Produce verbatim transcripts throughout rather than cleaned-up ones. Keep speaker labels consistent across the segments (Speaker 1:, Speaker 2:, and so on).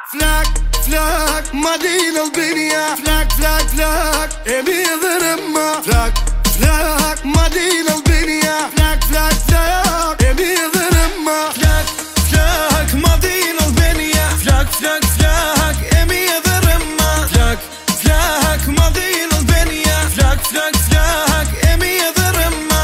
Speaker 1: Flak, flak, Madina Albania. Flak, flak, flak, e mi dhe rëma. Flak, flak, Madina Albania. Flak, flak, flak, e mi dhe rëma.
Speaker 2: Flak, flak, Madina Albania. Flak, flak, flak, e mi dhe rëma. Flak, flak, Madina Albania. Flak, flak, flak, e mi dhe rëma.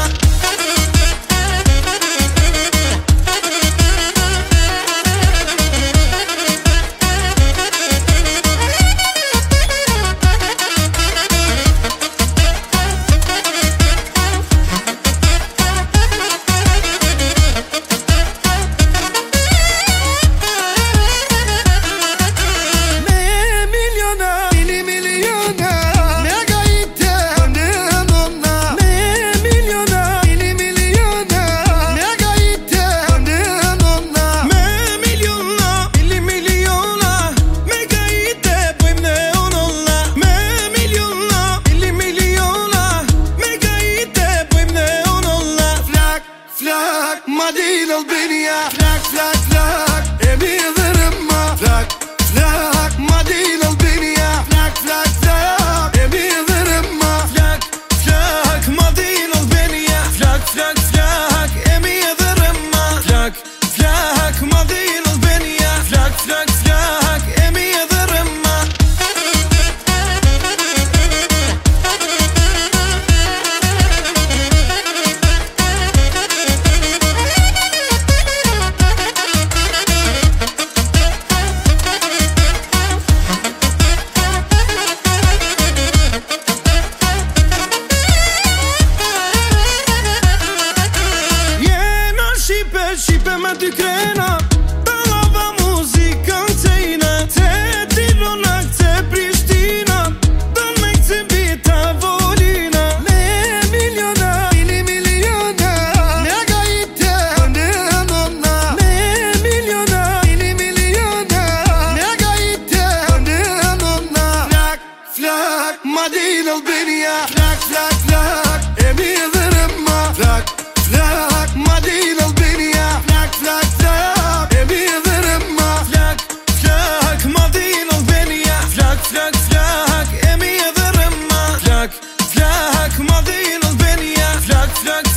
Speaker 1: Madina Albania. Flak, flak, flak, e mi dhe rëma. Flak, flak, Madina Albania. Flak, flak, flak, e mi dhe rëma.
Speaker 2: Flak, flak, Madina Albania. Flak, flak, flak, e mi dhe rëma. Flak, flak, Madina Albania. Flak, flak, flak, e mi dhe rëma. Shqipe me dy krena, dalava muzikën cejna. Te Tironak, te Prishtina, don me këtë bita volina.
Speaker 1: Me miliona, mili miliona, me gajte në nona. Me miliona, mili miliona, me gajte në nona. Flak, flak, Madina Albania. Flak, flak, flak, e mi dhe rëma. Flak, flak, Madina Albania. Flak, flak, flak, e mi dhe rëma.
Speaker 2: Flak, flak, Madina Albania. Flak, flak, flak, e mi dhe rëma. Flak, flak, Madina Albania. Flak, flak,